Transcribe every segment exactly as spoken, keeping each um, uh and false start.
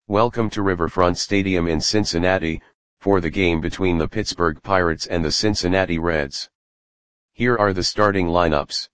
Welcome to Riverfront Stadium in Cincinnati, for the game between the Pittsburgh Pirates and the Cincinnati Reds. Here are the starting lineups.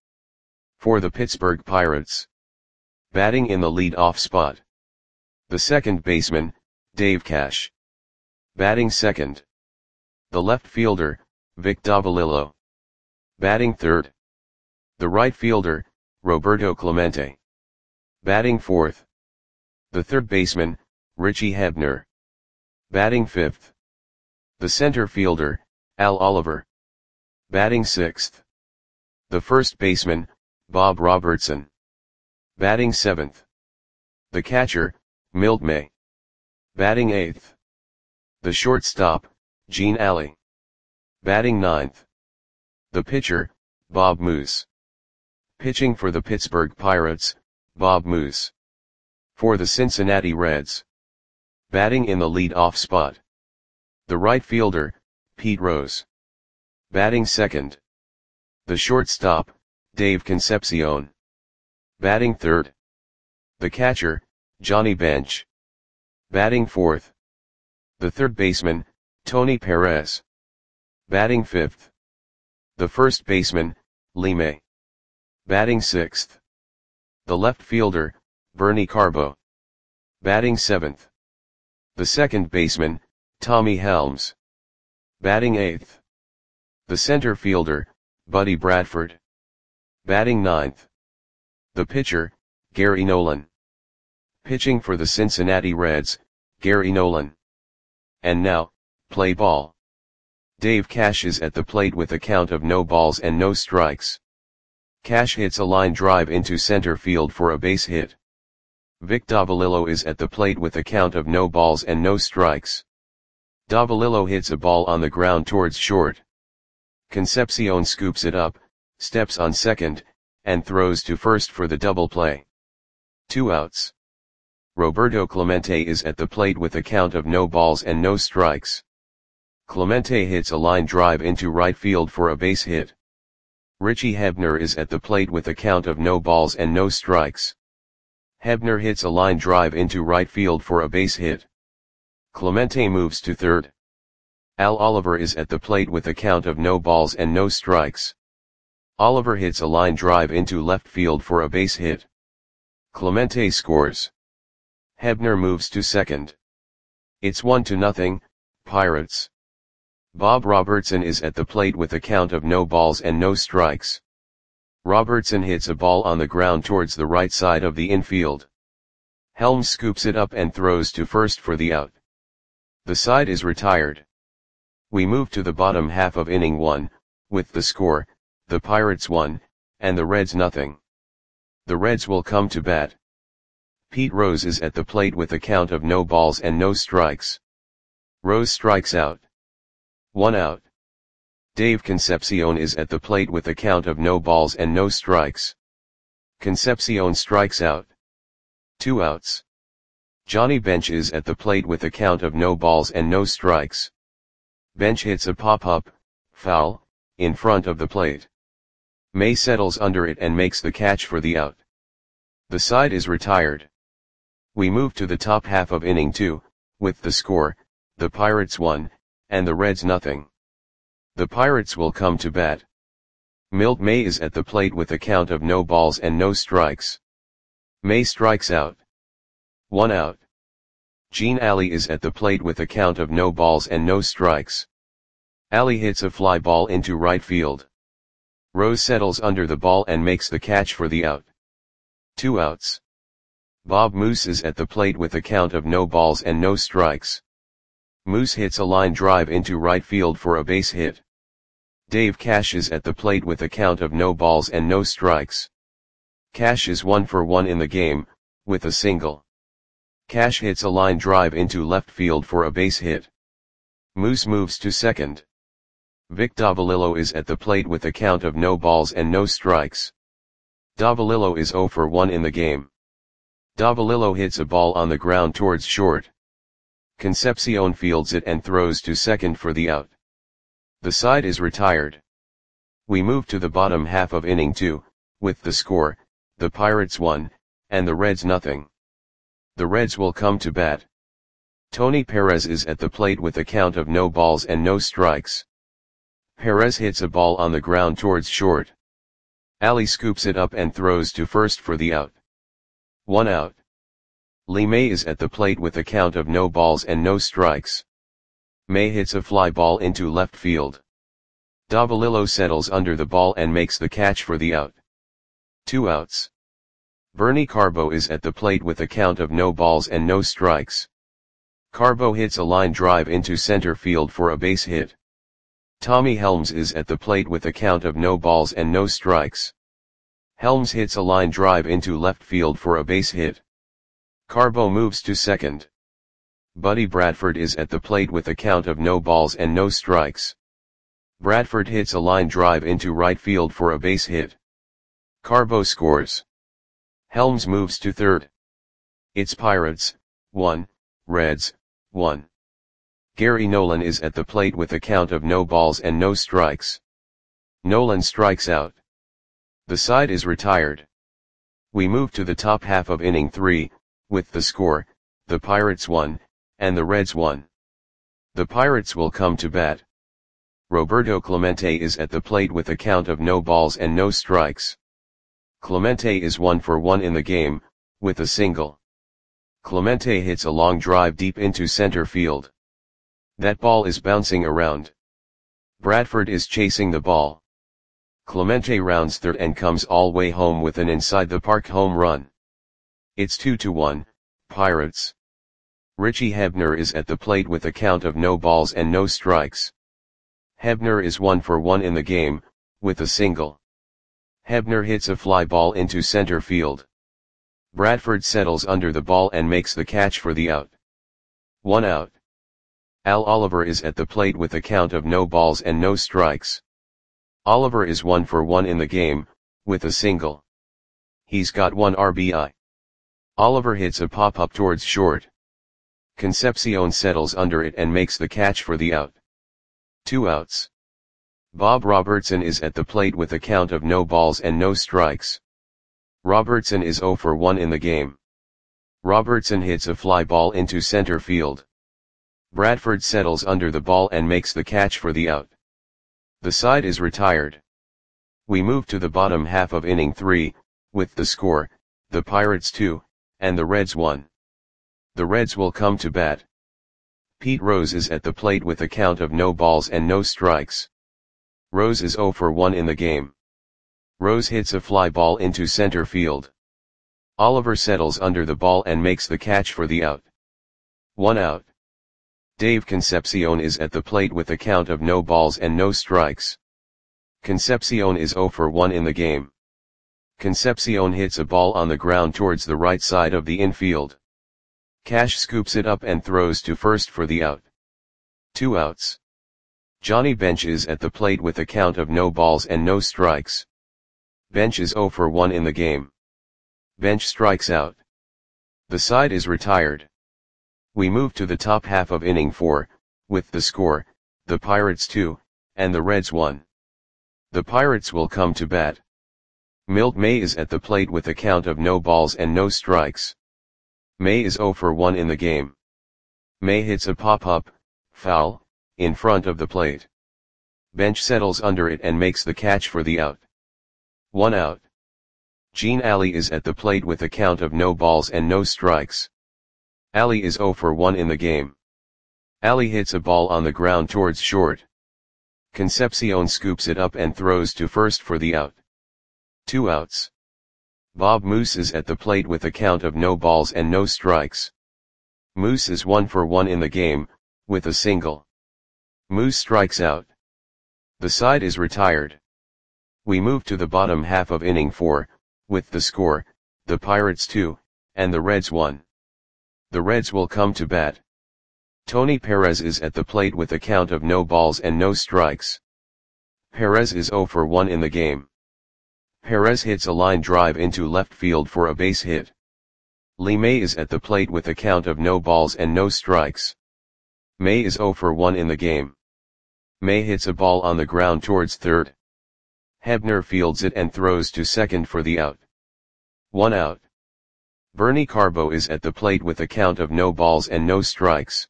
For the Pittsburgh Pirates. Batting in the lead-off spot. The second baseman, Dave Cash. Batting second. The left fielder, Vic Davalillo. Batting third. The right fielder, Roberto Clemente. Batting fourth. The third baseman, Richie Hebner. Batting fifth. The center fielder, Al Oliver. Batting sixth. The first baseman, Bob Robertson. Batting seventh. The catcher, Milt May. Batting eighth. The shortstop, Gene Alley. Batting ninth. The pitcher, Bob Moose. Pitching for the Pittsburgh Pirates, Bob Moose. For the Cincinnati Reds. Batting in the lead-off spot. The right fielder, Pete Rose. Batting second. The shortstop, Dave Concepcion. Batting third. The catcher, Johnny Bench. Batting fourth. The third baseman, Tony Perez. Batting fifth. The first baseman, Lee May. Batting sixth. The left fielder, Bernie Carbo. Batting seventh. The second baseman, Tommy Helms. Batting eighth. The center fielder, Buddy Bradford. Batting ninth. The pitcher, Gary Nolan. Pitching for the Cincinnati Reds, Gary Nolan. And now, play ball. Dave Cash is at the plate with a count of no balls and no strikes. Cash hits a line drive into center field for a base hit. Vic Davalillo is at the plate with a count of no balls and no strikes. Davalillo hits a ball on the ground towards short. Concepcion scoops it up, steps on second, and throws to first for the double play. Two outs. Roberto Clemente is at the plate with a count of no balls and no strikes. Clemente hits a line drive into right field for a base hit. Richie Hebner is at the plate with a count of no balls and no strikes. Hebner hits a line drive into right field for a base hit. Clemente moves to third. Al Oliver is at the plate with a count of no balls and no strikes. Oliver hits a line drive into left field for a base hit. Clemente scores. Hebner moves to second. It's one to nothing, Pirates. Bob Robertson is at the plate with a count of no balls and no strikes. Robertson hits a ball on the ground towards the right side of the infield. Helms scoops it up and throws to first for the out. The side is retired. We move to the bottom half of inning one, with the score, the Pirates one, and the Reds nothing. The Reds will come to bat. Pete Rose is at the plate with a count of no balls and no strikes. Rose strikes out. One out. Dave Concepcion is at the plate with a count of no balls and no strikes. Concepcion strikes out. Two outs. Johnny Bench is at the plate with a count of no balls and no strikes. Bench hits a pop-up, foul, in front of the plate. May settles under it and makes the catch for the out. The side is retired. We move to the top half of inning two, with the score, the Pirates one, and the Reds nothing. The Pirates will come to bat. Milt May is at the plate with a count of no balls and no strikes. May strikes out. One out. Gene Alley is at the plate with a count of no balls and no strikes. Alley hits a fly ball into right field. Rose settles under the ball and makes the catch for the out. Two outs. Bob Moose is at the plate with a count of no balls and no strikes. Moose hits a line drive into right field for a base hit. Dave Cash is at the plate with a count of no balls and no strikes. Cash is one for one in the game, with a single. Cash hits a line drive into left field for a base hit. Moose moves to second. Vic Davalillo is at the plate with a count of no balls and no strikes. Davalillo is zero for one in the game. Davalillo hits a ball on the ground towards short. Concepcion fields it and throws to second for the out. The side is retired. We move to the bottom half of inning two, with the score, the Pirates one, and the Reds nothing. The Reds will come to bat. Tony Perez is at the plate with a count of no balls and no strikes. Perez hits a ball on the ground towards short. Ali scoops it up and throws to first for the out. One out. Lee May is at the plate with a count of no balls and no strikes. May hits a fly ball into left field. Davalillo settles under the ball and makes the catch for the out. Two outs. Bernie Carbo is at the plate with a count of no balls and no strikes. Carbo hits a line drive into center field for a base hit. Tommy Helms is at the plate with a count of no balls and no strikes. Helms hits a line drive into left field for a base hit. Carbo moves to second. Buddy Bradford is at the plate with a count of no balls and no strikes. Bradford hits a line drive into right field for a base hit. Carbo scores. Helms moves to third. It's Pirates, one, Reds, one. Gary Nolan is at the plate with a count of no balls and no strikes. Nolan strikes out. The side is retired. We move to the top half of inning three, with the score, the Pirates one, and the Reds one. The Pirates will come to bat. Roberto Clemente is at the plate with a count of no balls and no strikes. Clemente is one for one in the game, with a single. Clemente hits a long drive deep into center field. That ball is bouncing around. Bradford is chasing the ball. Clemente rounds third and comes all way home with an inside-the-park home run. It's two to one, Pirates. Richie Hebner is at the plate with a count of no balls and no strikes. Hebner is one for one in the game, with a single. Hebner hits a fly ball into center field. Bradford settles under the ball and makes the catch for the out. One out. Al Oliver is at the plate with a count of no balls and no strikes. Oliver is one for one in the game, with a single. He's got one R B I. Oliver hits a pop-up towards short. Concepcion settles under it and makes the catch for the out. Two outs. Bob Robertson is at the plate with a count of no balls and no strikes. Robertson is zero for one in the game. Robertson hits a fly ball into center field. Bradford settles under the ball and makes the catch for the out. The side is retired. We move to the bottom half of inning three, with the score, the Pirates two, and the Reds one. The Reds will come to bat. Pete Rose is at the plate with a count of no balls and no strikes. Rose is zero for one in the game. Rose hits a fly ball into center field. Oliver settles under the ball and makes the catch for the out. One out. Dave Concepcion is at the plate with a count of no balls and no strikes. Concepcion is zero for one in the game. Concepcion hits a ball on the ground towards the right side of the infield. Cash scoops it up and throws to first for the out. Two outs. Johnny Bench is at the plate with a count of no balls and no strikes. Bench is zero for one in the game. Bench strikes out. The side is retired. We move to the top half of inning four, with the score, the Pirates two, and the Reds one. The Pirates will come to bat. Milt May is at the plate with a count of no balls and no strikes. May is zero for one in the game. May hits a pop-up, foul, in front of the plate. Bench settles under it and makes the catch for the out. One out. Gene Alley is at the plate with a count of no balls and no strikes. Alley is zero for one in the game. Alley hits a ball on the ground towards short. Concepcion scoops it up and throws to first for the out. Two outs. Bob Moose is at the plate with a count of no balls and no strikes. Moose is one for one in the game, with a single. Moose strikes out. The side is retired. We move to the bottom half of inning four, with the score, the Pirates two, and the Reds one. The Reds will come to bat. Tony Perez is at the plate with a count of no balls and no strikes. Perez is zero for one in the game. Perez hits a line drive into left field for a base hit. Lee May is at the plate with a count of no balls and no strikes. May is zero for one in the game. May hits a ball on the ground towards third. Hebner fields it and throws to second for the out. One out. Bernie Carbo is at the plate with a count of no balls and no strikes.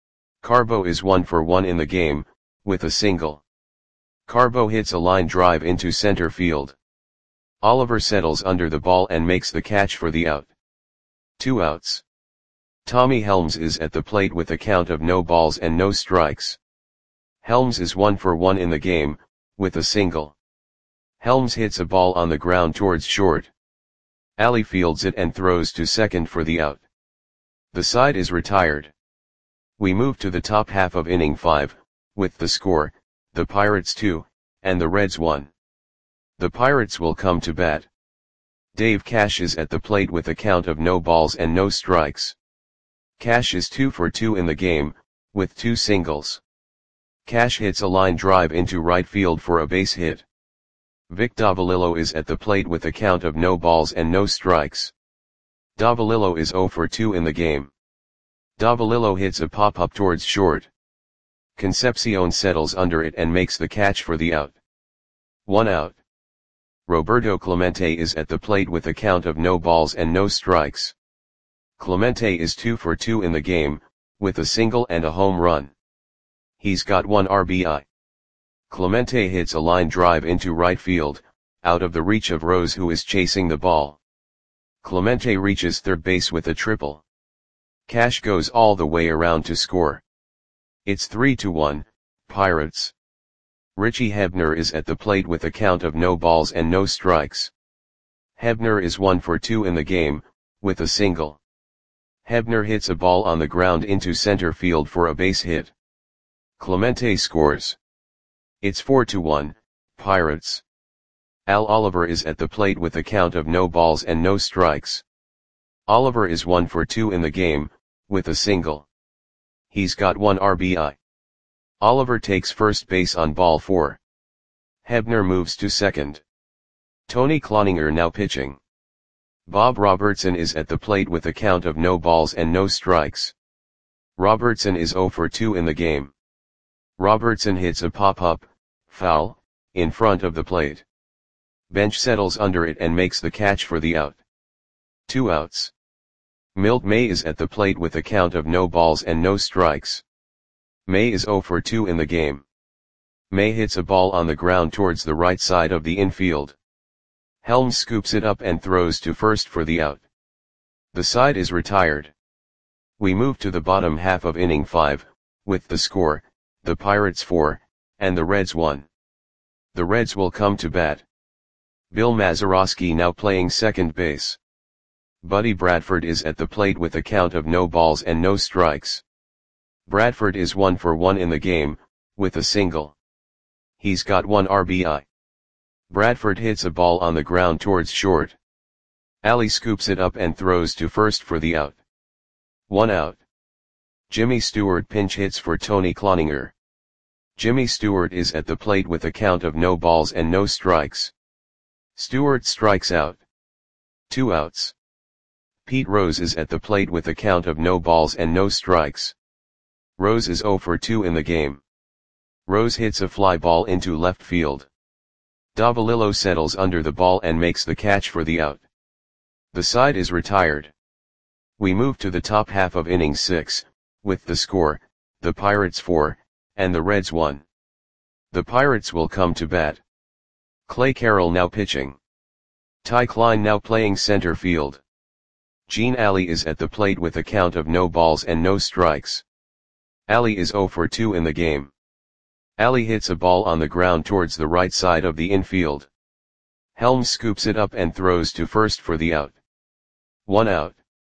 Carbo is one for one in the game, with a single. Carbo hits a line drive into center field. Oliver settles under the ball and makes the catch for the out. Two outs. Tommy Helms is at the plate with a count of no balls and no strikes. Helms is one for one in the game, with a single. Helms hits a ball on the ground towards short. Ali fields it and throws to second for the out. The side is retired. We move to the top half of inning five, with the score, the Pirates two, and the Reds one. The Pirates will come to bat. Dave Cash is at the plate with a count of no balls and no strikes. Cash is two for two in the game, with two singles. Cash hits a line drive into right field for a base hit. Vic Davalillo is at the plate with a count of no balls and no strikes. Davalillo is zero for two in the game. Davalillo hits a pop-up towards short. Concepcion settles under it and makes the catch for the out. One out. Roberto Clemente is at the plate with a count of no balls and no strikes. Clemente is two for two in the game, with a single and a home run. He's got one R B I. Clemente hits a line drive into right field, out of the reach of Rose who is chasing the ball. Clemente reaches third base with a triple. Cash goes all the way around to score. It's three to one, Pirates. Richie Hebner is at the plate with a count of no balls and no strikes. Hebner is one for two in the game, with a single. Hebner hits a ball on the ground into center field for a base hit. Clemente scores. It's four to one, Pirates. Al Oliver is at the plate with a count of no balls and no strikes. Oliver is one for two in the game, with a single. He's got one R B I. Oliver takes first base on ball four. Hebner moves to second. Tony Cloninger now pitching. Bob Robertson is at the plate with a count of no balls and no strikes. Robertson is zero for two in the game. Robertson hits a pop-up, foul, in front of the plate. Bench settles under it and makes the catch for the out. Two outs. Milt May is at the plate with a count of no balls and no strikes. May is zero for two in the game. May hits a ball on the ground towards the right side of the infield. Helms scoops it up and throws to first for the out. The side is retired. We move to the bottom half of inning five, with the score, the Pirates four, and the Reds one. The Reds will come to bat. Bill Mazeroski now playing second base. Buddy Bradford is at the plate with a count of no balls and no strikes. Bradford is one for one in the game, with a single. He's got one R B I. Bradford hits a ball on the ground towards short. Ali scoops it up and throws to first for the out. One out. Jimmy Stewart pinch hits for Tony Cloninger. Jimmy Stewart is at the plate with a count of no balls and no strikes. Stewart strikes out. Two outs. Pete Rose is at the plate with a count of no balls and no strikes. Rose is zero for two in the game. Rose hits a fly ball into left field. Davalillo settles under the ball and makes the catch for the out. The side is retired. We move to the top half of inning six, with the score, the Pirates four, and the Reds one. The Pirates will come to bat. Clay Carroll now pitching. Ty Klein now playing center field. Gene Alley is at the plate with a count of no balls and no strikes. Alley is zero for two in the game. Alley hits a ball on the ground towards the right side of the infield. Helms scoops it up and throws to first for the out. One out.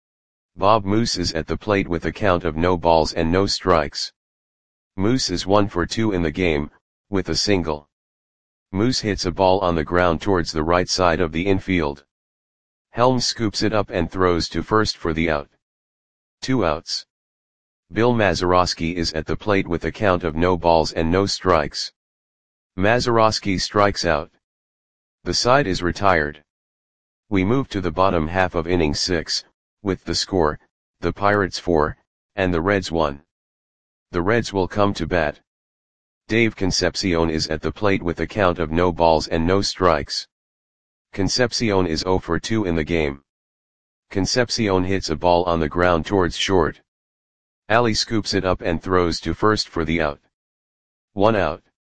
Bob Moose is at the plate with a count of no balls and no strikes. Moose is one for two in the game, with a single. Moose hits a ball on the ground towards the right side of the infield. Helms scoops it up and throws to first for the out. Two outs. Bill Mazeroski is at the plate with a count of no balls and no strikes. Mazeroski strikes out. The side is retired. We move to the bottom half of inning six, with the score, the Pirates four, and the Reds one. The Reds will come to bat. Dave Concepcion is at the plate with a count of no balls and no strikes. Concepcion is zero for two in the game. Concepcion hits a ball on the ground towards short. Ali scoops it up and throws to first for the out. One out.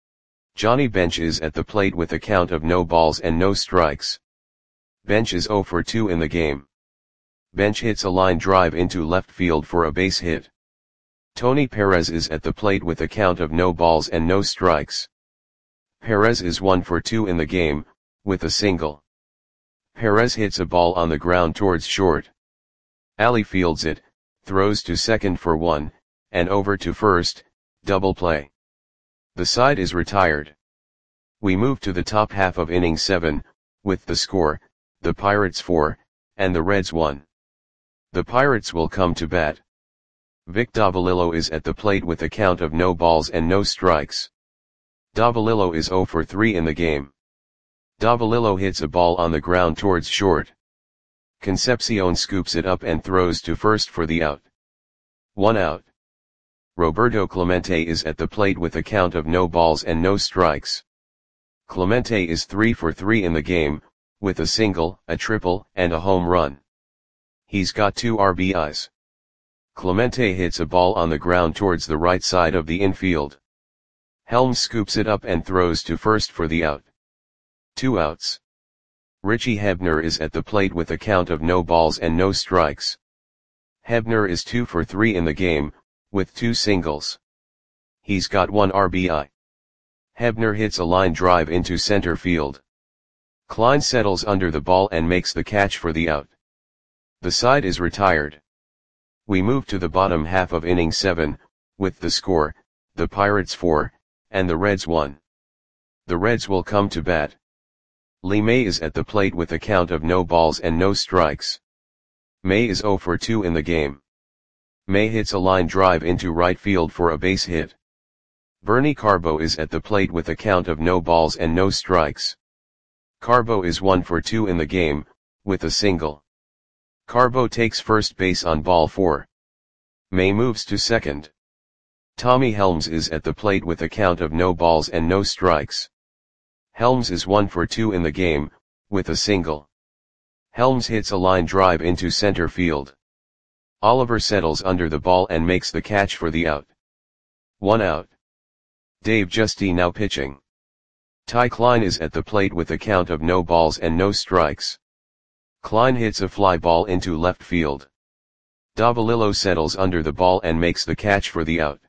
Johnny Bench is at the plate with a count of no balls and no strikes. Bench is zero for two in the game. Bench hits a line drive into left field for a base hit. Tony Perez is at the plate with a count of no balls and no strikes. Perez is one for two in the game, with a single. Perez hits a ball on the ground towards short. Ali fields it, throws to second for one, and over to first, double play. The side is retired. We move to the top half of inning seven, with the score, the Pirates four, and the Reds one. The Pirates will come to bat. Vic Davalillo is at the plate with a count of no balls and no strikes. Davalillo is zero for three in the game. Davalillo hits a ball on the ground towards short. Concepcion scoops it up and throws to first for the out. One out. Roberto Clemente is at the plate with a count of no balls and no strikes. Clemente is three for three in the game, with a single, a triple, and a home run. He's got two R B Is. Clemente hits a ball on the ground towards the right side of the infield. Helms scoops it up and throws to first for the out. Two outs. Richie Hebner is at the plate with a count of no balls and no strikes. Hebner is two for three in the game, with two singles. He's got one R B I. Hebner hits a line drive into center field. Klein settles under the ball and makes the catch for the out. The side is retired. We move to the bottom half of inning seven, with the score, the Pirates four, and the Reds one. The Reds will come to bat. Lee May is at the plate with a count of no balls and no strikes. May is zero for two in the game. May hits a line drive into right field for a base hit. Bernie Carbo is at the plate with a count of no balls and no strikes. Carbo is one for two in the game, with a single. Carbo takes first base on ball four. May moves to second. Tommy Helms is at the plate with a count of no balls and no strikes. Helms is one for two in the game, with a single. Helms hits a line drive into center field. Oliver settles under the ball and makes the catch for the out. One out. Dave Justy now pitching. Ty Klein is at the plate with a count of no balls and no strikes. Klein hits a fly ball into left field. Davalillo settles under the ball and makes the catch for the out.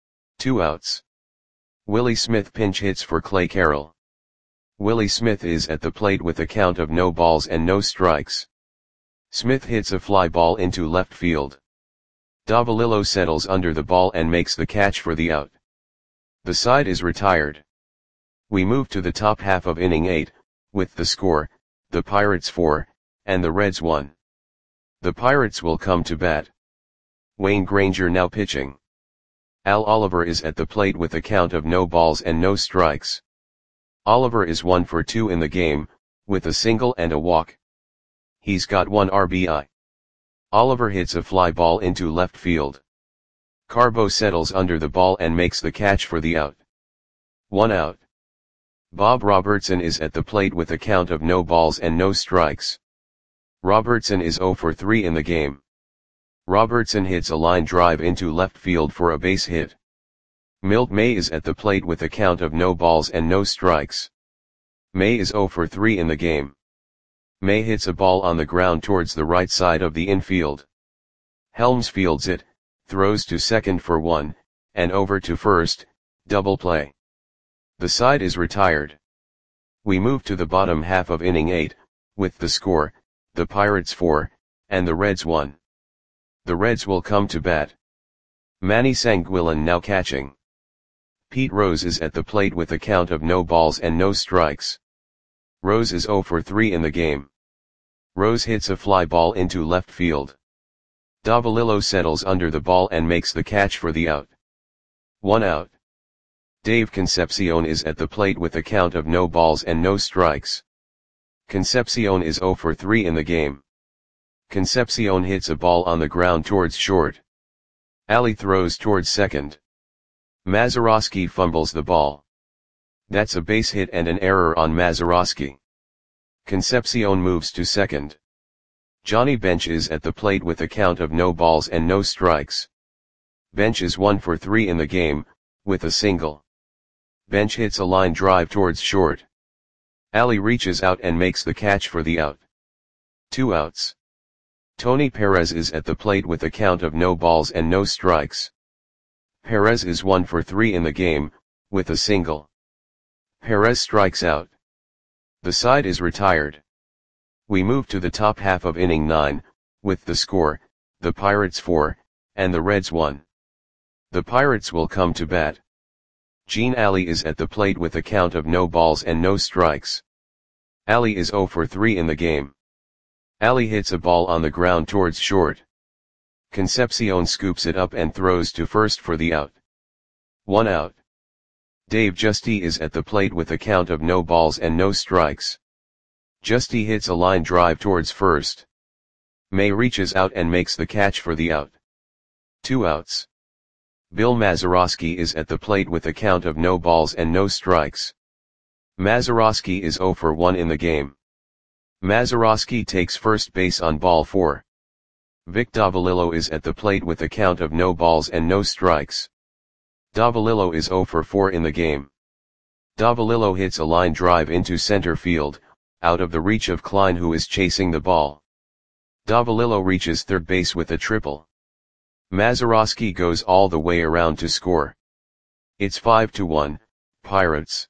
Two outs. Willie Smith pinch hits for Clay Carroll. Willie Smith is at the plate with a count of no balls and no strikes. Smith hits a fly ball into left field. Davalillo settles under the ball and makes the catch for the out. The side is retired. We move to the top half of inning eight, with the score, the Pirates four, and the Reds one. The Pirates will come to bat. Wayne Granger now pitching. Al Oliver is at the plate with a count of no balls and no strikes. Oliver is one for two in the game, with a single and a walk. He's got one R B I. Oliver hits a fly ball into left field. Carbo settles under the ball and makes the catch for the out. One out. Bob Robertson is at the plate with a count of no balls and no strikes. Robertson is zero for three in the game. Robertson hits a line drive into left field for a base hit. Milt May is at the plate with a count of no balls and no strikes. May is zero for three in the game. May hits a ball on the ground towards the right side of the infield. Helms fields it, throws to second for one, and over to first, double play. The side is retired. We move to the bottom half of inning eight, with the score, the Pirates four, and the Reds one. The Reds will come to bat. Manny Sanguillen now catching. Pete Rose is at the plate with a count of no balls and no strikes. Rose is zero for three in the game. Rose hits a fly ball into left field. Davalillo settles under the ball and makes the catch for the out. One out. Dave Concepcion is at the plate with a count of no balls and no strikes. Concepcion is zero for three in the game. Concepcion hits a ball on the ground towards short. Ali throws towards second. Mazeroski fumbles the ball. That's a base hit and an error on Mazeroski. Concepcion moves to second. Johnny Bench is at the plate with a count of no balls and no strikes. Bench is one for three in the game, with a single. Bench hits a line drive towards short. Ali reaches out and makes the catch for the out. Two outs. Tony Perez is at the plate with a count of no balls and no strikes. Perez is one for three in the game, with a single. Perez strikes out. The side is retired. We move to the top half of inning nine, with the score, the Pirates four, and the Reds one. The Pirates will come to bat. Gene Ali is at the plate with a count of no balls and no strikes. Ali is zero for three in the game. Ali hits a ball on the ground towards short. Concepcion scoops it up and throws to first for the out. One out. Dave Justy is at the plate with a count of no balls and no strikes. Justy hits a line drive towards first. May reaches out and makes the catch for the out. Two outs. Bill Mazeroski is at the plate with a count of no balls and no strikes. Mazeroski is zero for one in the game. Mazeroski takes first base on ball four. Vic Davalillo is at the plate with a count of no balls and no strikes. Davalillo is zero for four in the game. Davalillo hits a line drive into center field, out of the reach of Klein, who is chasing the ball. Davalillo reaches third base with a triple. Mazeroski goes all the way around to score. It's five to one, Pirates.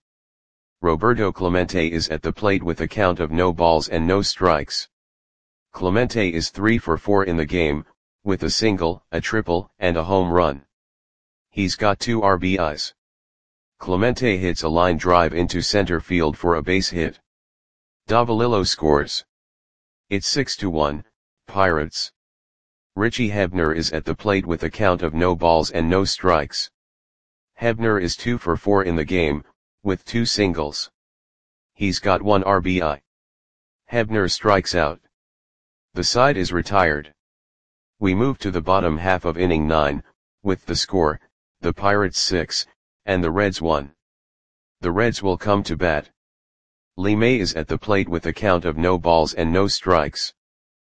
Roberto Clemente is at the plate with a count of no balls and no strikes. Clemente is three for four in the game, with a single, a triple, and a home run. He's got two R B Is. Clemente hits a line drive into center field for a base hit. Davalillo scores. It's six to one, Pirates. Richie Hebner is at the plate with a count of no balls and no strikes. Hebner is two for four in the game, with two singles. He's got one R B I. Hebner strikes out. The side is retired. We move to the bottom half of inning nine, with the score, the Pirates six, and the Reds one. The Reds will come to bat. Lee May is at the plate with a count of no balls and no strikes.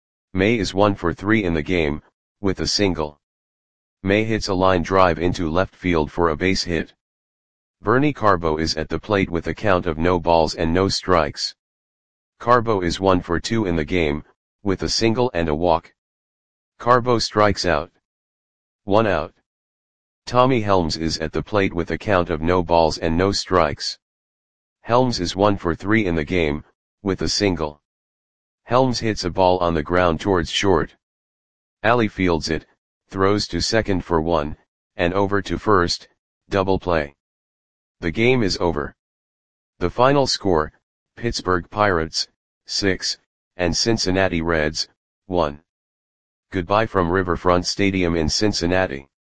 May is one for three in the game, with a single. May hits a line drive into left field for a base hit. Bernie Carbo is at the plate with a count of no balls and no strikes. Carbo is one for two in the game, with a single and a walk. Carbo strikes out. One out. Tommy Helms is at the plate with a count of no balls and no strikes. Helms is one for three in the game, with a single. Helms hits a ball on the ground towards short. Ali fields it, throws to second for one, and over to first, double play. The game is over. The final score, Pittsburgh Pirates, six, and Cincinnati Reds, one. Goodbye from Riverfront Stadium in Cincinnati.